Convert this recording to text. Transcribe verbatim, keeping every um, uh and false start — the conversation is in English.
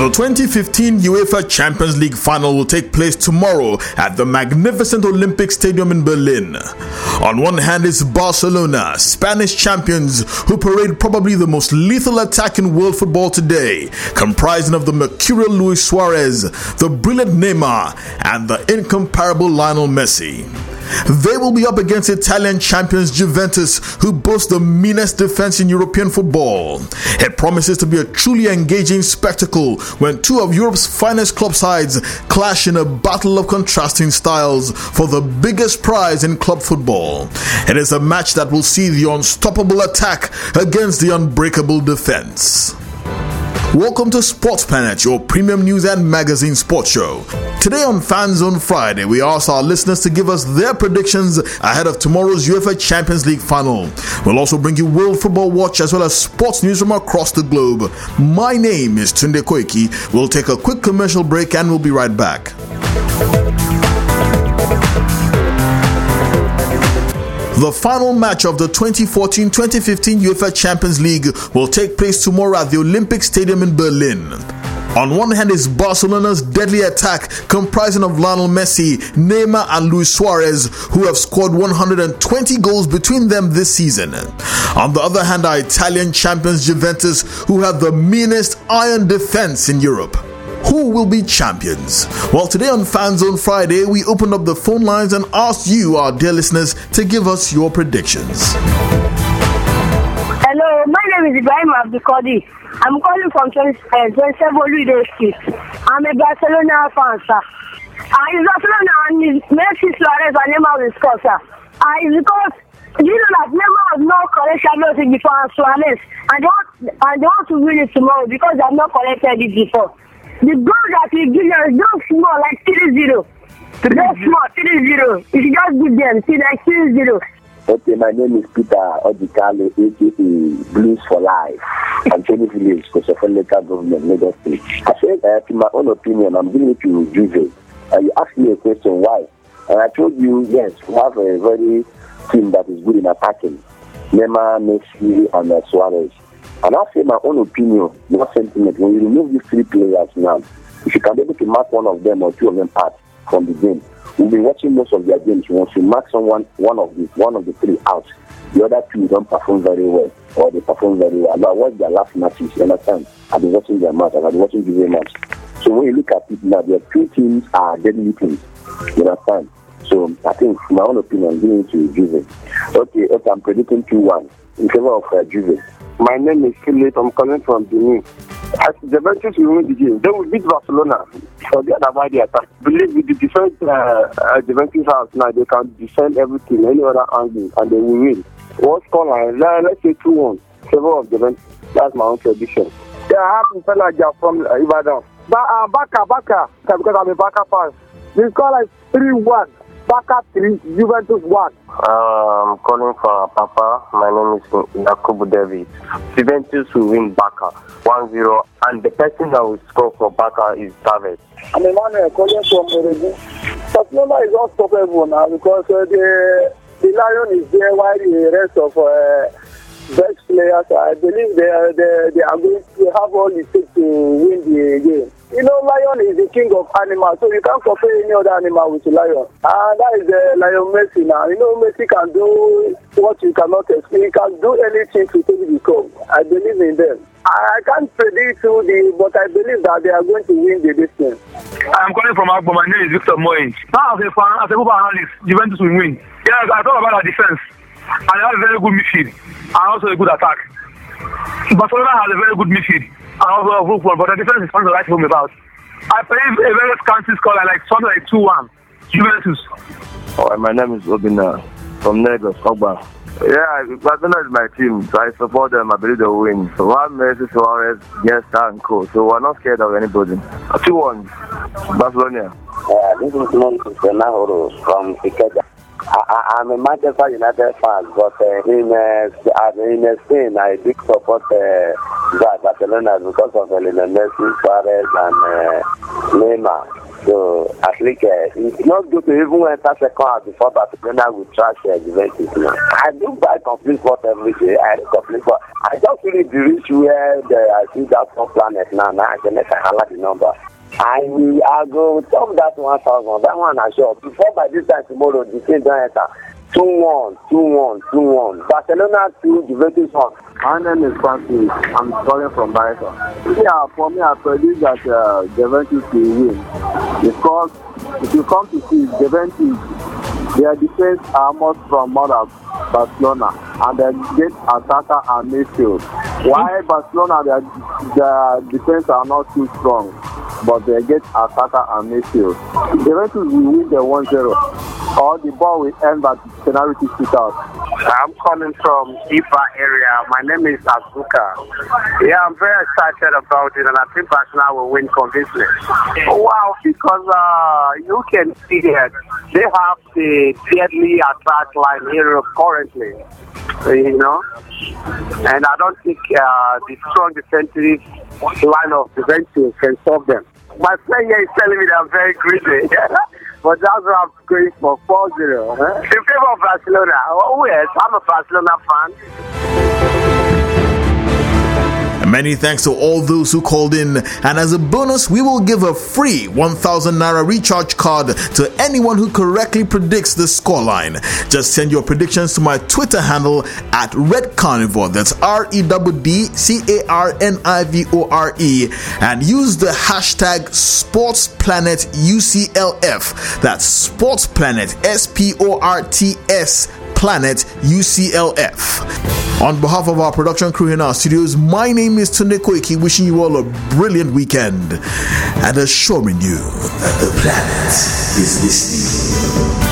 The twenty fifteen UEFA Champions League final will take place tomorrow at the magnificent Olympic Stadium in Berlin. On one hand is Barcelona, Spanish champions who parade probably the most lethal attack in world football today, comprising of the mercurial Luis Suarez, the brilliant Neymar, and the incomparable Lionel Messi. They will be up against Italian champions Juventus, who boast the meanest defense in European football. It promises to be a truly engaging spectacle when two of Europe's finest club sides clash in a battle of contrasting styles for the biggest prize in club football. It is a match that will see the unstoppable attack against the unbreakable defense. Welcome to Sports Planet, your premium news and magazine sports show. Today on Fan Zone Friday, we ask our listeners to give us their predictions ahead of tomorrow's UEFA Champions League final. We'll also bring you World Football Watch as well as sports news from across the globe. My name is Tunde Koiki. We'll take a quick commercial break and we'll be right back. The final match of the twenty fourteen twenty fifteen UEFA Champions League will take place tomorrow at the Olympic Stadium in Berlin. On one hand is Barcelona's deadly attack, comprising of Lionel Messi, Neymar and Luis Suarez, who have scored one hundred twenty goals between them this season. On the other hand are Italian champions Juventus, who have the meanest iron defense in Europe. Who will be champions? Well, today on Fan Zone Friday, we opened up the phone lines and asked you, our dear listeners, to give us your predictions. Hello, my name is Ibrahim Abdulkadir. I'm calling from twenty-seven Olude Street. I'm a Barcelona fan, sir. Uh, it's Barcelona and Messi, Suarez and Neymar will score, sir. Uh, it's because you know that Neymar was not correct Champions League before Suarez, and they, want, and they want to win it tomorrow because they have not collected it before. The goal that we give them is just small, like three zero. Just small, three zero. You should just give them, see, like three zero. Okay, my name is Peter Odikale, a k a. Blues for Life. I'm Tony Village, Kosofaleka Government, Lagos State. I said, uh, in my own opinion, I'm giving it to Juve. Uh, you asked me a question, why? And I told you, yes, we have a very team that is good in attacking. Neymar, Messi, and uh, Suarez. And I'll say my own opinion, not sentiment. When you remove these three players now, if you can be able to mark one of them or two of them out from the game, we'll be watching most of their games. Once you mark someone, one of the one of the three out, the other two don't perform very well, or they perform very well. I watch their last matches, you understand? I've been watching their match, I've been watching the game match. So when you look at it now, their two teams are deadly teams, you understand? So I think, in my own opinion, I'm giving it to Juve. Okay, okay, I'm predicting two one in favor of uh, Juve. My name is Philip. I'm calling from Benin. As Juventus will win the game, they will beat Barcelona. So they are by the attack. Believe with the defense uh, uh, Juventus has now, they can defend everything, any other angle, and they will win. What scoreline? Let's say two one. Favor of Juventus. That's my own prediction. Yeah, I have Pelagia from uh, Ibadan. Ba- uh, Baka, Baka, because I'm a Baka fan. The score is three one. Baka three, Juventus one. Uh, I'm calling from Papa. My name is Yakubu David. Juventus will win Baka one zero, and the person that will score for Baka is Tavez. I'm Emmanuel calling from Oregon. Barcelona is unstoppable now because uh, the the Lion is there while the rest of uh, best players, I believe they are, they, they are going to have all it takes to win the game. You know, lion is the king of animals, so you can't compare any other animal with a lion. And that is uh, Lion Messi now. You know, Messi can do what you cannot explain. He can do anything to take the cup. I believe in them. I can't predict who the, but I believe that they are going to win the distance. I'm calling from Agbo. My name is Victor Moyes. Now, as a fan, as a football analyst, Juventus will win. Yes, I talk about our defense. And they have a very good midfield and also a good attack. Barcelona has a very good midfield and also a good football, but the defense is something to write home about. I believe a very scanty score, like something like two one. Juventus. Oh, my name is Obina from Lagos, Ogba. Yeah, Barcelona is my team, so I support them. I believe they'll win. So one Messi, Suarez, Iniesta, and Co. So we're not scared of anybody. two one, Barcelona. Uh, this is Montes Benahoro from Ikeja. I, I'm a Manchester United fan, but uh, in uh, in Spain, I do support uh, Barcelona because of Lionel Messi, Suarez, and uh, Neymar. So I think uh, it's not good to even enter second half before Barcelona will trash uh, Juventus. You know. I do buy complete sport every day. I complete sport. I just really reach where the, I see that top planet now. Now I can make a highlight the number. I will I go top that one thousand. That one I sure. Before by this time tomorrow, the same don't enter. two one, two one, two one. Barcelona two, Juventus one. My name is Francis. I'm calling from Brighton. Yeah, for me, I predict that uh, Juventus will win. Because if you come to see Juventus, their defense are much from more than Barcelona, and they get attacker and midfield. While Barcelona, their, their defense are not too strong, but they get attacker and midfield. Juventus will win the one zero. Or the ball will end at penalty shootout. I'm calling from Ifa area. My name is Azuka. Yeah, I'm very excited about it, and I think Barcelona will win convincingly. Wow, because uh, you can see that they have the deadly attack line in Europe currently, you know, and I don't think uh, the strong defensive line of Juventus can stop them. My friend here is telling me that I'm very greedy. But that's what I'm going for, four zero. Huh? In favor of Barcelona. Oh, yes, I'm a Barcelona fan. Many thanks to all those who called in, and as a bonus, we will give a free one thousand naira recharge card to anyone who correctly predicts the scoreline. Just send your predictions to my Twitter handle at Red Carnivore, that's R E D D C A R N I V O R E, and use the hashtag SportsPlanetUCLF. That's SportsPlanet, S P O R T S Planet U C L F. On behalf of our production crew in our studios, my name is Tunde Koiki, wishing you all a brilliant weekend and assuring you that the planet is listening.